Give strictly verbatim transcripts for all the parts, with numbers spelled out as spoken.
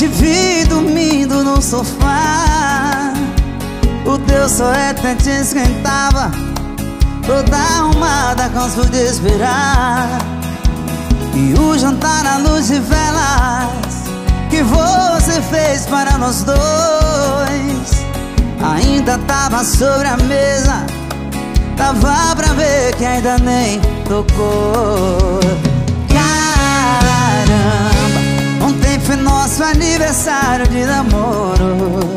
te vi dormindo no sofá. O teu suéter te esquentava, toda arrumada, canso de esperar. E o jantar à luz de velas que você fez para nós dois ainda tava sobre a mesa. Dava pra ver que ainda nem tocou. Caramba, ontem foi nosso aniversário de namoro.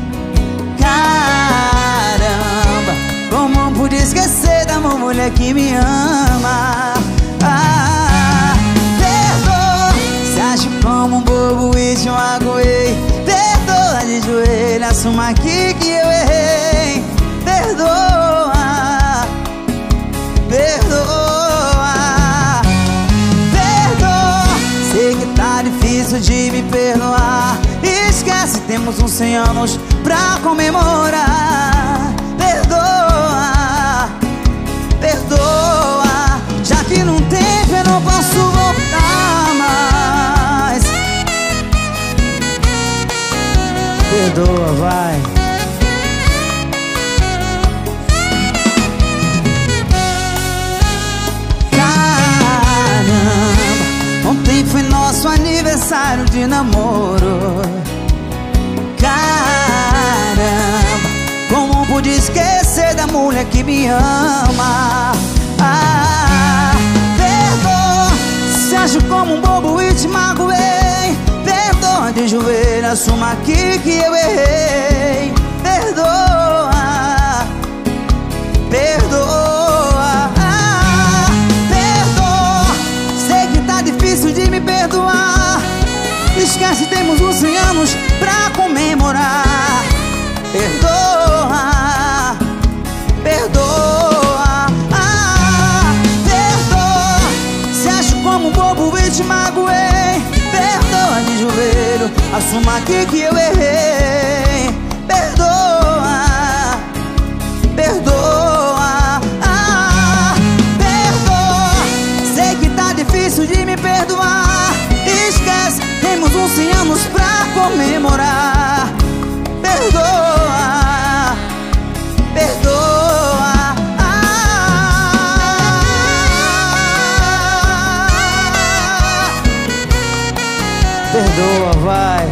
Caramba, como pude esquecer da mulher que me ama. Ah, perdoa, se acha como um bobo e te magoei. Perdoa de joelho, assuma aqui que eu errei. Perdoa, perdoa, perdoa. Sei que tá difícil de me perdoar. Esquece, temos uns cem anos pra comemorar. Perdoa, perdoa. Já que não tem, eu não posso voltar mais. Perdoa, vai. Ontem foi nosso aniversário de namoro. Caramba, como pude esquecer da mulher que me ama. Ah, perdoa, se acho como um bobo e te magoei. Perdoa de joelho, assuma aqui que eu errei. Perdoa, perdoa. Difícil de me perdoar. Esquece, temos uns cem anos pra comemorar. Perdoa, perdoa, ah, perdoa. Se acho como um bobo e te magoei. Perdoa de joelho, assuma aqui que eu errei. Perdoa, perdoa, ah, perdoa. Sei que tá difícil de me perdoar. Esquece, temos uns cem anos pra comemorar. Perdoa, perdoa, ah, perdoa, vai.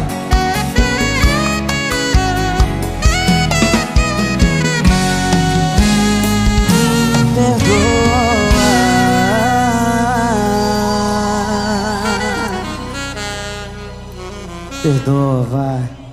Perdoa, vai.